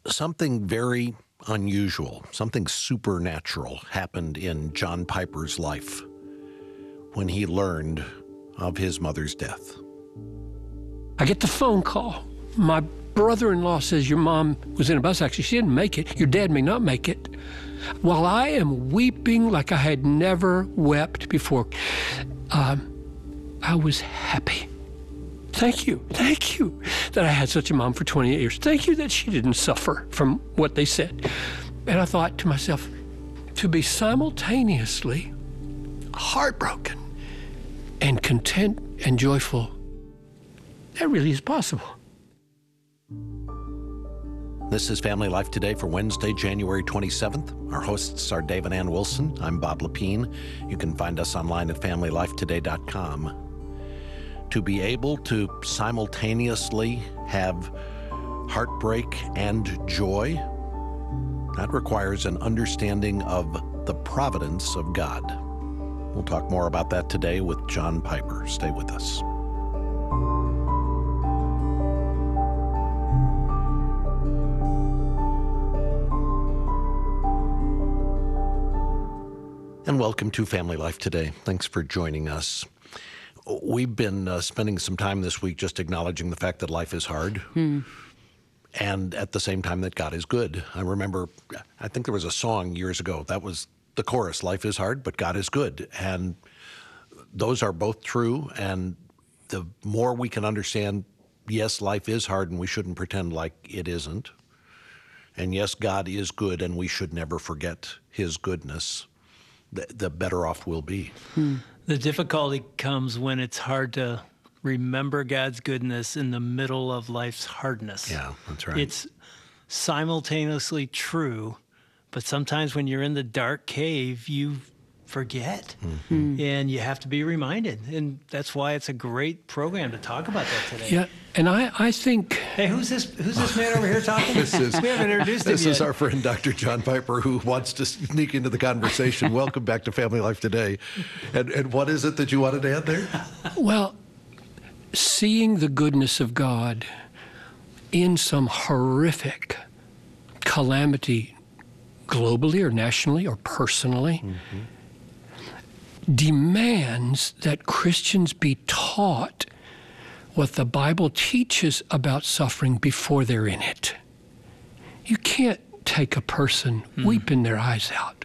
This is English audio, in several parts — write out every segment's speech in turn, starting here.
Something very unusual, something supernatural happened in John Piper's life when he learned of his mother's death. I get the phone call. My brother-in-law says, your mom was in a bus accident. She didn't make it. Your dad may not make it. While I am weeping like I had never wept before, I was happy. Thank you that I had such a mom for 28 years. Thank you that she didn't suffer from what they said. And I thought to myself, to be simultaneously heartbroken and content and joyful, that really is possible. This is Family Life Today for Wednesday, January 27th. Our hosts are Dave and Ann Wilson. I'm Bob Lepine. You can find us online at FamilyLifeToday.com. To be able to simultaneously have heartbreak and joy, that requires an understanding of the providence of God. We'll talk more about that today with John Piper. Stay with us. And welcome to Family Life Today. Thanks for joining us. We've been spending some time this week just acknowledging the fact that life is hard and at the same time that God is good. I remember, I think there was a song years ago that was the chorus, life is hard, but God is good. And those are both true. And the more we can understand, yes, life is hard and we shouldn't pretend like it isn't. And yes, God is good and we should never forget his goodness, the better off we'll be. The difficulty comes when it's hard to remember God's goodness in the middle of life's hardness. Yeah, that's right. It's simultaneously true, but sometimes when you're in the dark cave, you forget, and you have to be reminded. And that's why it's a great program to talk about that today. Yeah, and I think... Hey, who's this man over here talking? We haven't introduced him yet. This is our friend Dr. John Piper, who wants to sneak into the conversation. Welcome back to Family Life Today. And what is it that you wanted to add there? Well, seeing the goodness of God in some horrific calamity, globally or nationally or personally, demands that Christians be taught what the Bible teaches about suffering before they're in it. You can't take a person weeping their eyes out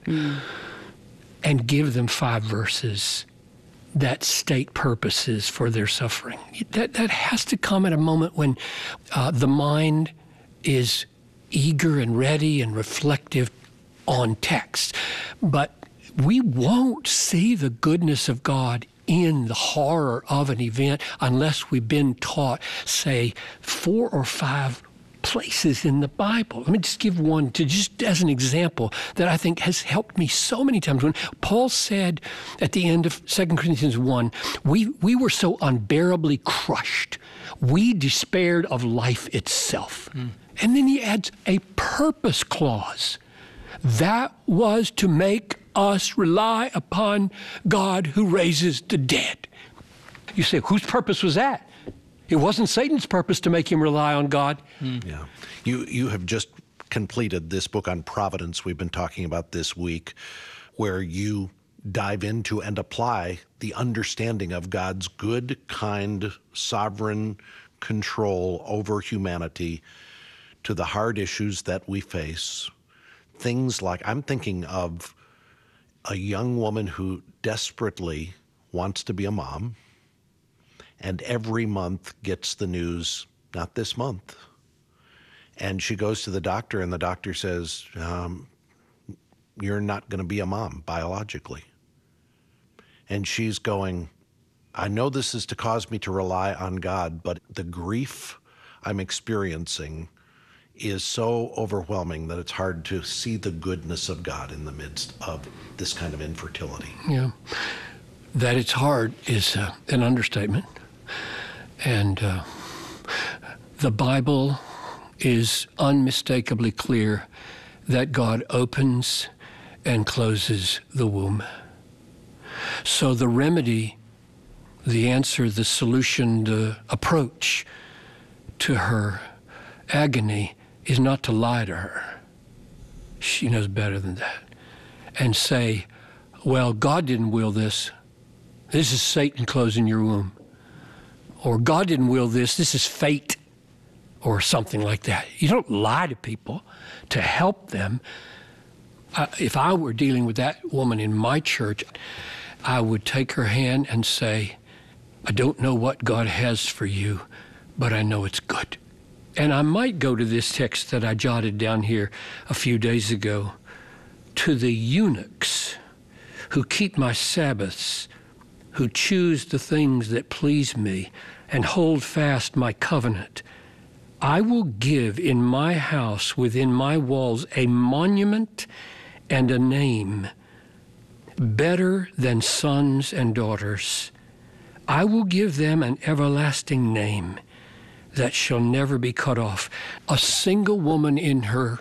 and give them 5 verses that state purposes for their suffering. That has to come at a moment when the mind is eager and ready and reflective on text. But we won't see the goodness of God in the horror of an event unless we've been taught, say, 4 or 5 places in the Bible. Let me just give one just as an example that I think has helped me so many times. When Paul said at the end of 2 Corinthians 1, we were so unbearably crushed, we despaired of life itself. And then he adds a purpose clause. That was to make us rely upon God who raises the dead. You say, whose purpose was that? It wasn't Satan's purpose to make him rely on God. Yeah. You have just completed this book on providence we've been talking about this week, where you dive into and apply the understanding of God's good, kind, sovereign control over humanity to the hard issues that we face. Things like, I'm thinking of a young woman who desperately wants to be a mom, and every month gets the news, not this month. And she goes to the doctor, and the doctor says, you're not going to be a mom biologically. And she's going, I know this is to cause me to rely on God, but the grief I'm experiencing is so overwhelming that it's hard to see the goodness of God in the midst of this kind of infertility. Yeah, that it's hard is an understatement. And the Bible is unmistakably clear that God opens and closes the womb. So the remedy, the answer, the solution, the approach to her agony is not to lie to her. She knows better than that. And say, well, God didn't will this. This is Satan closing your womb. Or God didn't will this. This is fate. Or something like that. You don't lie to people to help them. If I were dealing with that woman in my church, I would take her hand and say, I don't know what God has for you, but I know it's good. And I might go to this text that I jotted down here a few days ago. To the eunuchs who keep my Sabbaths, who choose the things that please me and hold fast my covenant, I will give in my house within my walls a monument and a name better than sons and daughters. I will give them an everlasting name that shall never be cut off. A single woman in her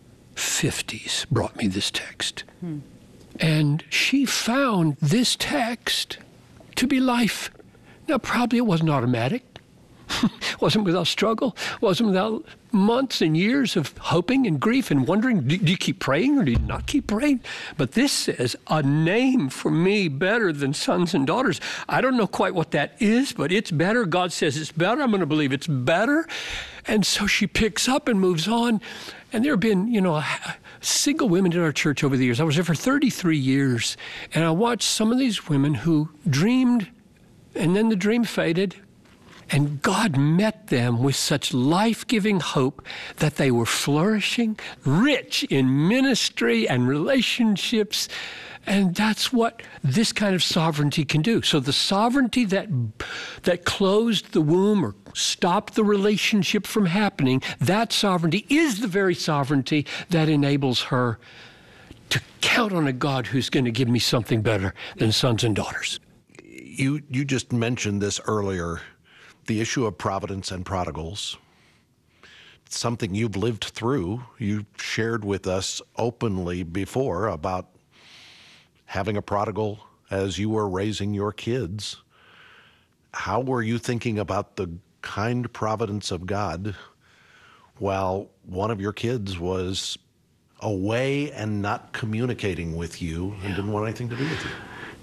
50s brought me this text. And she found this text to be life. Now, probably it wasn't automatic. Wasn't without struggle, wasn't without months and years of hoping and grief and wondering, do you keep praying or do you not keep praying? But this says, a name for me better than sons and daughters. I don't know quite what that is, but it's better. God says it's better. I'm going to believe it's better. And so she picks up and moves on. And there have been, single women in our church over the years. I was there for 33 years. And I watched some of these women who dreamed, and then the dream faded. And God met them with such life-giving hope that they were flourishing, rich in ministry and relationships. And that's what this kind of sovereignty can do. So the sovereignty that closed the womb or stopped the relationship from happening, that sovereignty is the very sovereignty that enables her to count on a God who's going to give me something better than sons and daughters. You just mentioned this earlier. The issue of providence and prodigals, it's something you've lived through. You shared with us openly before about having a prodigal as you were raising your kids. How were you thinking about the kind providence of God while one of your kids was away and not communicating with you and didn't want anything to do with you?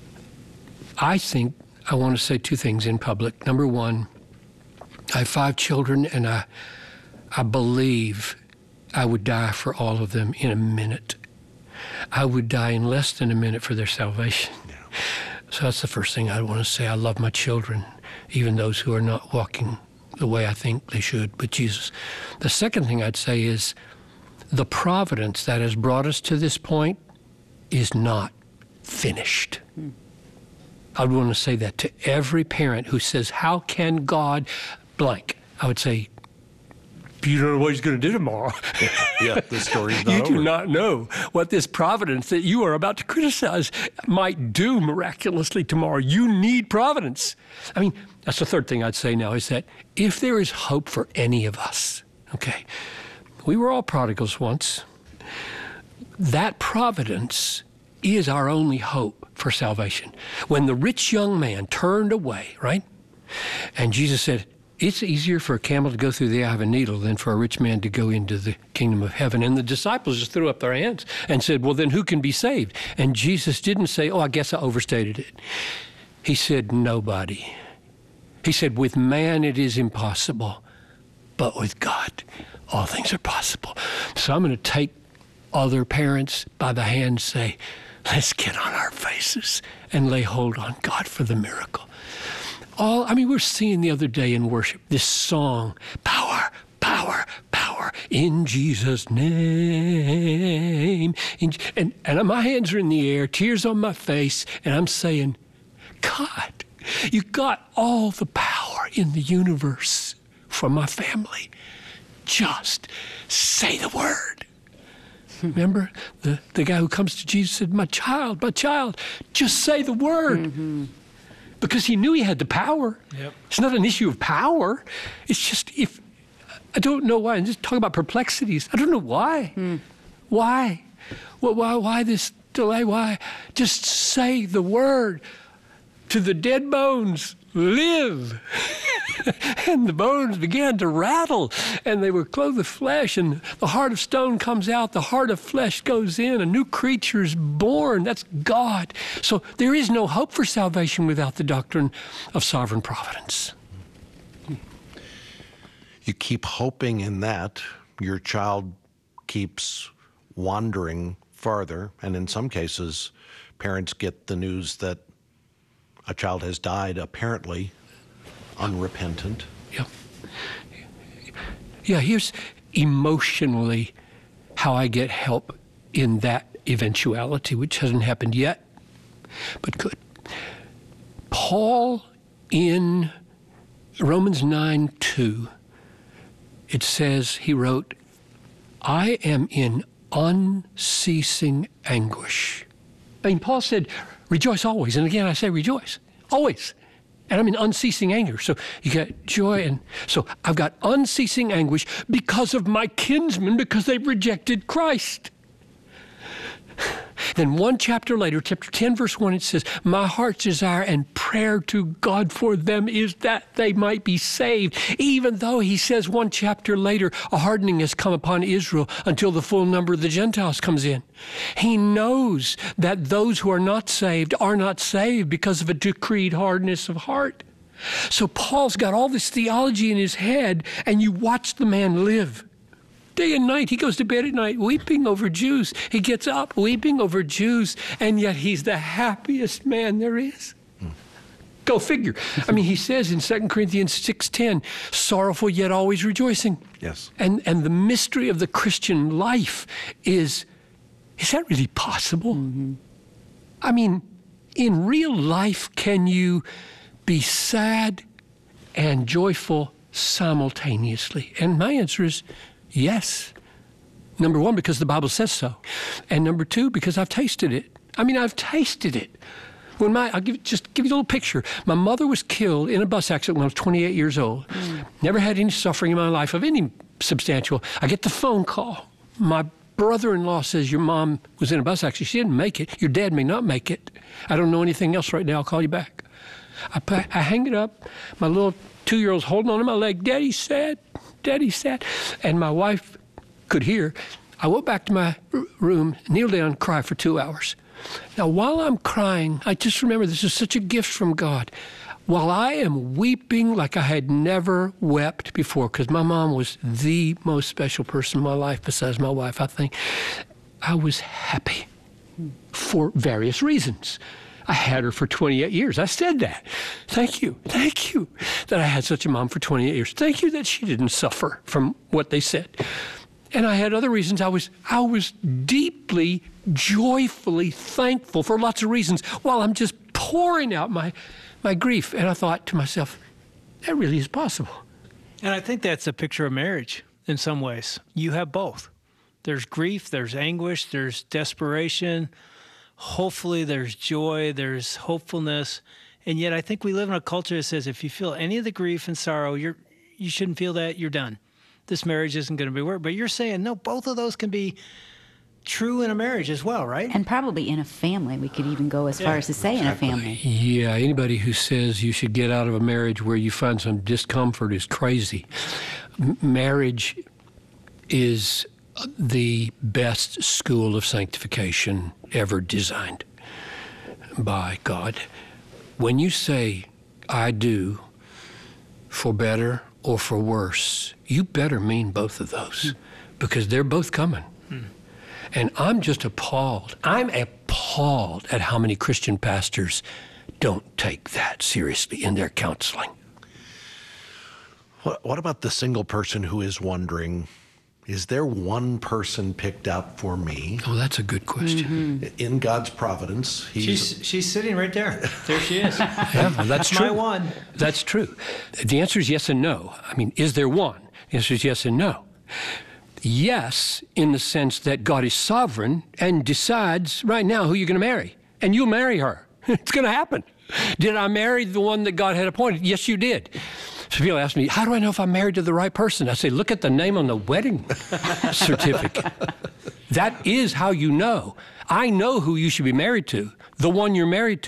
I think I want to say two things in public. Number one, I have 5 children, and I believe I would die for all of them in a minute. I would die in less than a minute for their salvation. Yeah. So that's the first thing I want to say. I love my children, even those who are not walking the way I think they should with Jesus. The second thing I'd say is the providence that has brought us to this point is not finished. I would want to say that to every parent who says, how can God blank? I would say, you don't know what he's going to do tomorrow. Yeah, the story's not You over. do not know what this providence that you are about to criticize might do miraculously tomorrow. You need providence. I mean, that's the third thing I'd say now is that if there is hope for any of us, okay, we were all prodigals once. That providence is our only hope for salvation. When the rich young man turned away, right? And Jesus said, it's easier for a camel to go through the eye of a needle than for a rich man to go into the kingdom of heaven. And the disciples just threw up their hands and said, well, then who can be saved? And Jesus didn't say, oh, I guess I overstated it. He said, nobody. He said, with man it is impossible, but with God all things are possible. So I'm going to take other parents by the hand and say, let's get on our faces and lay hold on God for the miracle. We're singing the other day in worship this song, power, power, power, in Jesus' name. And my hands are in the air, tears on my face, and I'm saying, God, you got all the power in the universe for my family. Just say the word. Remember, the guy who comes to Jesus said, my child, just say the word. Mm-hmm. Because he knew he had the power. Yep. It's not an issue of power. It's just I don't know why. And just talk about perplexities. I don't know why. Why? Well, why this delay? Why? Just say the word to the dead bones. Live. And the bones began to rattle, and they were clothed with flesh, and the heart of stone comes out, the heart of flesh goes in, a new creature is born. That's God. So there is no hope for salvation without the doctrine of sovereign providence. You keep hoping in that, your child keeps wandering farther, and in some cases, parents get the news that a child has died, apparently unrepentant. Yeah, here's emotionally how I get help in that eventuality, which hasn't happened yet, but could. Paul in Romans 9:2, it says, he wrote, I am in unceasing anguish. I mean, Paul said, rejoice always. And again, I say rejoice, always. And I'm in unceasing anger. So you got joy. And so I've got unceasing anguish because of my kinsmen, because they've rejected Christ. Then one chapter later, chapter 10, verse 1, it says, my heart's desire and prayer to God for them is that they might be saved. Even though he says one chapter later, a hardening has come upon Israel until the full number of the Gentiles comes in. He knows that those who are not saved because of a decreed hardness of heart. So Paul's got all this theology in his head, and you watch the man live. Day and night, he goes to bed at night weeping over Jews. He gets up weeping over Jews, and yet he's the happiest man there is. Go figure. I mean, he says in 2 Corinthians 6:10, sorrowful yet always rejoicing. Yes. And the mystery of the Christian life is that really possible? Mm-hmm. I mean, in real life, can you be sad and joyful simultaneously? And my answer is yes. Number one, because the Bible says so. And number two, because I've tasted it. I mean, I've tasted it. I'll give you a little picture. My mother was killed in a bus accident when I was 28 years old. Never had any suffering in my life of any substantial. I get the phone call. My brother-in-law says, your mom was in a bus accident. She didn't make it. Your dad may not make it. I don't know anything else right now. I'll call you back. I hang it up. My little 2-year-old's holding on to my leg. Daddy's sad. Daddy's sad. And my wife could hear. I went back to my room, kneeled down, cried for 2 hours. Now, while I'm crying, I just remember this is such a gift from God. While I am weeping like I had never wept before, because my mom was the most special person in my life besides my wife, I think, I was happy for various reasons. I had her for 28 years. I said that. Thank you. Thank you that I had such a mom for 28 years. Thank you that she didn't suffer from what they said. And I had other reasons. I was deeply, joyfully thankful for lots of reasons while I'm just pouring out my grief. And I thought to myself, that really is possible. And I think that's a picture of marriage in some ways. You have both. There's grief, there's anguish, there's desperation. Hopefully there's joy, there's hopefulness. And yet I think we live in a culture that says if you feel any of the grief and sorrow, you shouldn't feel that, you're done. This marriage isn't going to be work. But you're saying, no, both of those can be true in a marriage as well, right? And probably in a family. We could even go as far as to say in a family. Yeah, anybody who says you should get out of a marriage where you find some discomfort is crazy. Marriage is the best school of sanctification ever designed by God. When you say, I do, for better or for worse, you better mean both of those because they're both coming. And I'm just appalled. I'm appalled at how many Christian pastors don't take that seriously in their counseling. What about the single person who is wondering, is there one person picked out for me? Oh, that's a good question. Mm-hmm. In God's providence, she's sitting right there. There she is. Yeah, well, that's true. My one. That's true. The answer is yes and no. I mean, is there one? The answer is yes and no. Yes, in the sense that God is sovereign and decides right now who you're going to marry. And you'll marry her. It's going to happen. Did I marry the one that God had appointed? Yes, you did. So people ask me, how do I know if I'm married to the right person? I say, look at the name on the wedding certificate. That is how you know. I know who you should be married to, the one you're married to.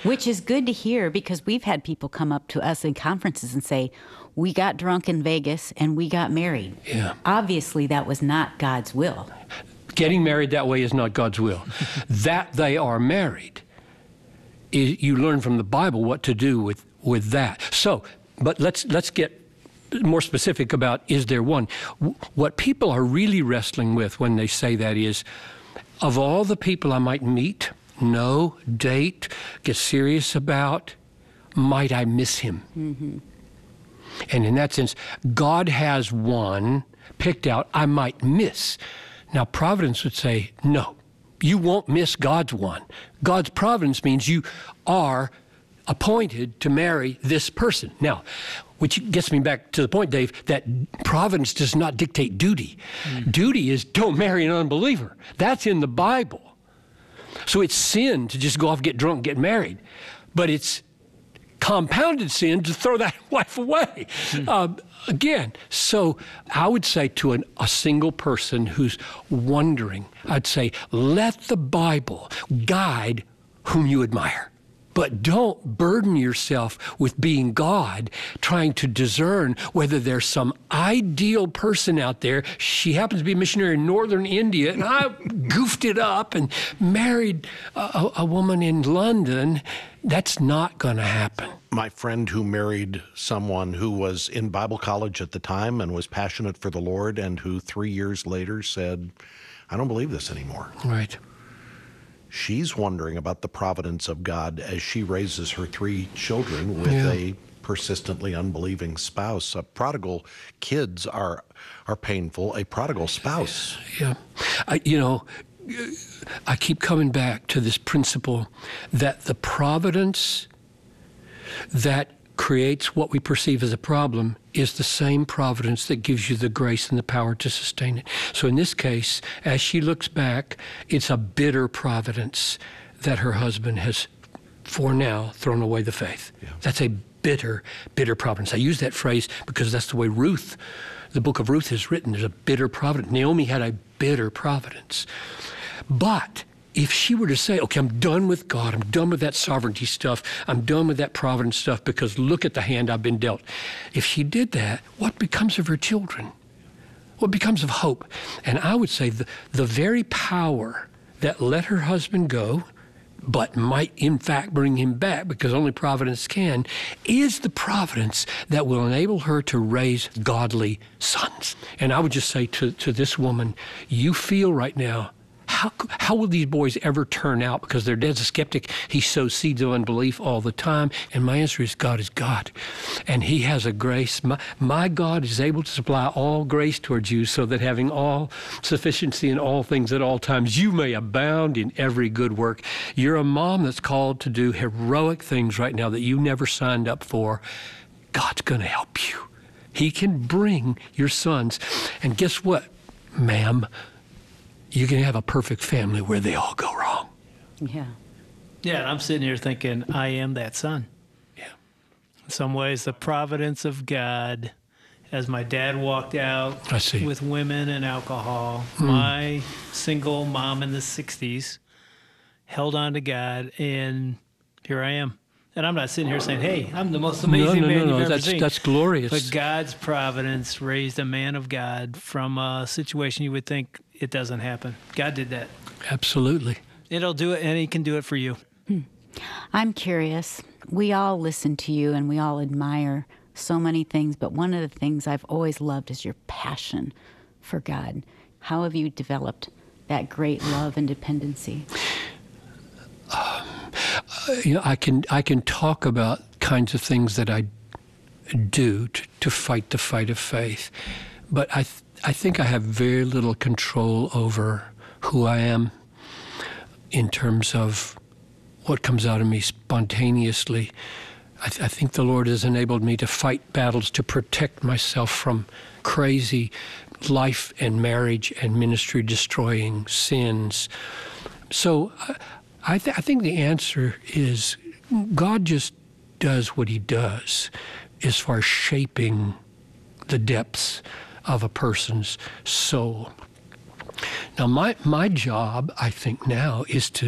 Which is good to hear, because we've had people come up to us in conferences and say, we got drunk in Vegas and we got married. Yeah. Obviously, that was not God's will. Getting married that way is not God's will. That they are married, you learn from the Bible what to do with that. So, but let's get more specific about, is there one? What people are really wrestling with when they say that is, of all the people I might meet, know, date, get serious about, might I miss him? Mm-hmm. And in that sense, God has one picked out I might miss. Now, providence would say, no, you won't miss God's one. God's providence means you are appointed to marry this person. Now, which gets me back to the point, Dave, that providence does not dictate duty. Duty is don't marry an unbeliever. That's in the Bible. So it's sin to just go off, get drunk, get married. But it's compounded sin to throw that wife away. Again, so I would say to a single person who's wondering, I'd say, let the Bible guide whom you admire. But don't burden yourself with being God, trying to discern whether there's some ideal person out there. She happens to be a missionary in northern India, and I goofed it up and married a woman in London. That's not going to happen. My friend who married someone who was in Bible college at the time and was passionate for the Lord, and who 3 years later said, I don't believe this anymore. Right. She's wondering about the providence of God as she raises her 3 children with a persistently unbelieving spouse. Prodigal kids are painful. A prodigal spouse. Yeah. I keep coming back to this principle that the providence that creates what we perceive as a problem is the same providence that gives you the grace and the power to sustain it. So in this case, as she looks back, it's a bitter providence that her husband has, for now, thrown away the faith. Yeah. That's a bitter, bitter providence. I use that phrase because that's the way the book of Ruth is written. There's a bitter providence. Naomi had a bitter providence. But if she were to say, okay, I'm done with God, I'm done with that sovereignty stuff, I'm done with that providence stuff because look at the hand I've been dealt. If she did that, what becomes of her children? What becomes of hope? And I would say the very power that let her husband go, but might in fact bring him back because only providence can, is the providence that will enable her to raise godly sons. And I would just say to this woman, you feel right now, how will these boys ever turn out? Because their dad's a skeptic. He sows seeds of unbelief all the time. And my answer is God is God. And he has a grace. My God is able to supply all grace towards you so that having all sufficiency in all things at all times, you may abound in every good work. You're a mom that's called to do heroic things right now that you never signed up for. God's going to help you. He can bring your sons. And guess what, ma'am? You can have a perfect family where they all go wrong. Yeah. Yeah, and I'm sitting here thinking, I am that son. Yeah. In some ways, the providence of God, as my dad walked out with women and alcohol, my single mom in the 60s held on to God, and here I am. And I'm not sitting here saying, hey, I'm the most amazing man you've ever seen. That's glorious. But God's providence raised a man of God from a situation you would think it doesn't happen. God did that. Absolutely. It'll do it, and he can do it for you. I'm curious. We all listen to you, and we all admire so many things, but one of the things I've always loved is your passion for God. How have you developed that great love and dependency? I can talk about kinds of things that I do to fight the fight of faith, but I think I have very little control over who I am in terms of what comes out of me spontaneously. I think the Lord has enabled me to fight battles to protect myself from crazy life and marriage and ministry destroying sins. So I think the answer is God just does what he does as far as shaping the depths of a person's soul. Now, my job, I think now, is to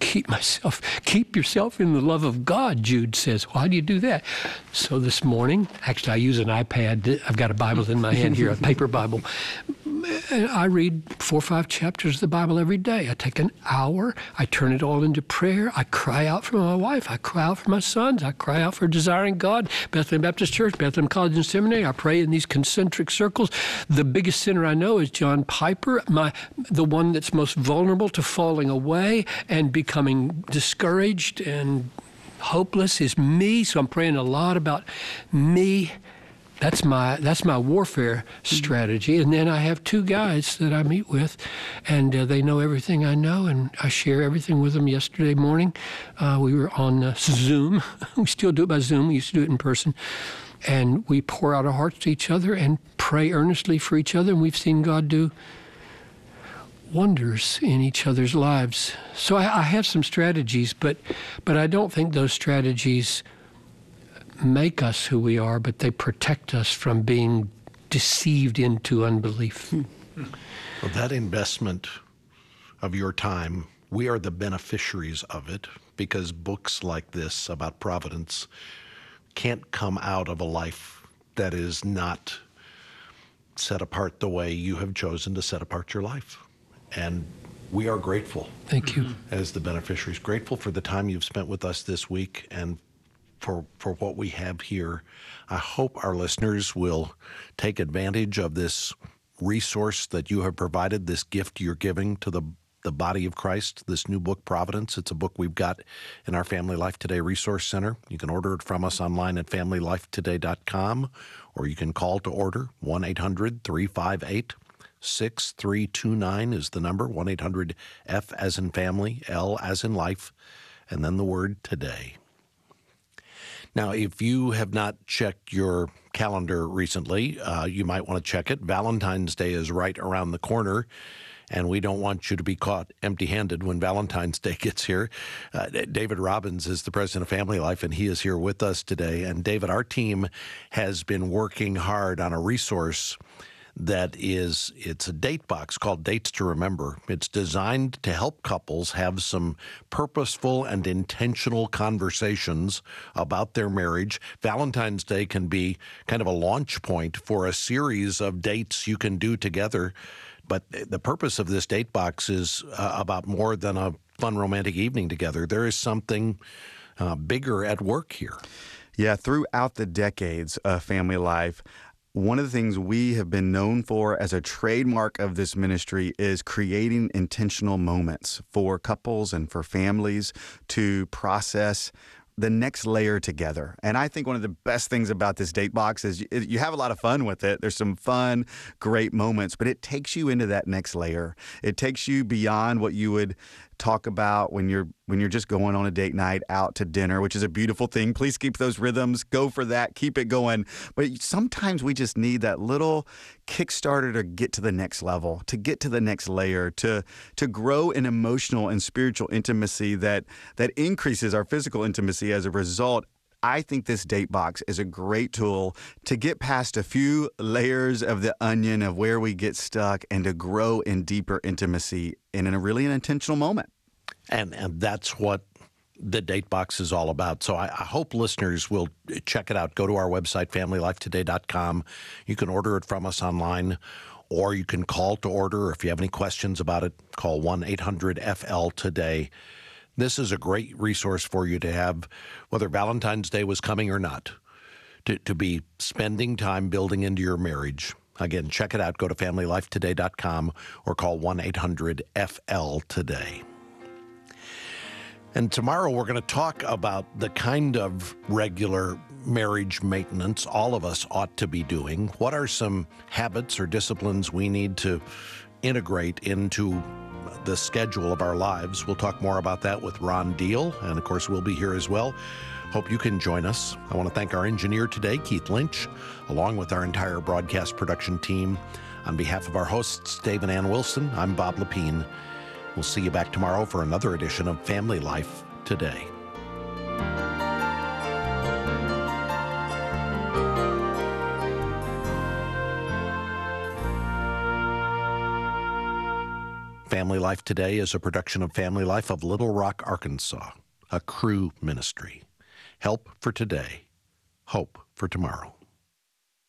keep yourself in the love of God, Jude says. Well, how do you do that? So this morning, actually I use an iPad. I've got a Bible in my hand here, a paper Bible. I read 4 or 5 chapters of the Bible every day. I take an hour. I turn it all into prayer. I cry out for my wife. I cry out for my sons. I cry out for desiring God. Bethlehem Baptist Church, Bethlehem College and Seminary. I pray in these concentric circles. The biggest sinner I know is John Piper, the one that's most vulnerable to falling away and becoming discouraged and hopeless is me. So I'm praying a lot about me. That's my warfare strategy. And then I have 2 guys that I meet with, and they know everything I know, and I share everything with them. Yesterday morning, we were on Zoom. We still do it by Zoom. We used to do it in person. And we pour out our hearts to each other and pray earnestly for each other, and we've seen God do wonders in each other's lives. So I have some strategies, but I don't think those strategies make us who we are, but they protect us from being deceived into unbelief. Well, that investment of your time, we are the beneficiaries of it, because books like this about providence can't come out of a life that is not set apart the way you have chosen to set apart your life. And we are grateful. Thank you. As the beneficiaries, grateful for the time you've spent with us this week and for what we have here. I hope our listeners will take advantage of this resource that you have provided, this gift you're giving to the body of Christ, this new book, Providence. It's a book we've got in our Family Life Today Resource Center. You can order it from us online at familylifetoday.com, or you can call to order. 1-800-358-6329 is the number, 1-800-F as in family, L as in life, and then the word today. Now, if you have not checked your calendar recently, you might want to check it. Valentine's Day is right around the corner, and we don't want you to be caught empty-handed when Valentine's Day gets here. David Robbins is the president of Family Life, and he is here with us today. And David, our team has been working hard on a resource it's a date box called Dates to Remember. It's designed to help couples have some purposeful and intentional conversations about their marriage. Valentine's Day can be kind of a launch point for a series of dates you can do together. But the purpose of this date box is about more than a fun romantic evening together. There is something bigger at work here. Yeah, throughout the decades of Family Life, one of the things we have been known for as a trademark of this ministry is creating intentional moments for couples and for families to process the next layer together. And I think one of the best things about this date box is you have a lot of fun with it. There's some fun, great moments, but it takes you into that next layer. It takes you beyond what you would talk about when you're just going on a date night out to dinner, which is a beautiful thing. Please keep those rhythms. Go for that. Keep it going. But sometimes we just need that little Kickstarter to get to the next level, to get to the next layer, to grow in emotional and spiritual intimacy that increases our physical intimacy as a result. I think this date box is a great tool to get past a few layers of the onion of where we get stuck and to grow in deeper intimacy in a really intentional moment. And that's what the date box is all about. So I hope listeners will check it out. Go to our website, familylifetoday.com. You can order it from us online, or you can call to order. If you have any questions about it, call 1-800-FL-TODAY. This is a great resource for you to have, whether Valentine's Day was coming or not, to be spending time building into your marriage. Again, check it out. Go to familylifetoday.com or call 1-800-FL-TODAY. And tomorrow we're going to talk about the kind of regular marriage maintenance all of us ought to be doing. What are some habits or disciplines we need to integrate into the schedule of our lives? We'll talk more about that with Ron Deal, and of course we'll be here as well. Hope you can join us. I want to thank our engineer today, Keith Lynch, along with our entire broadcast production team. On behalf of our hosts, Dave and Ann Wilson, I'm Bob Lepine. We'll see you back tomorrow for another edition of Family Life Today. Family Life Today is a production of Family Life of Little Rock, Arkansas, a Cru ministry. Help for today, hope for tomorrow.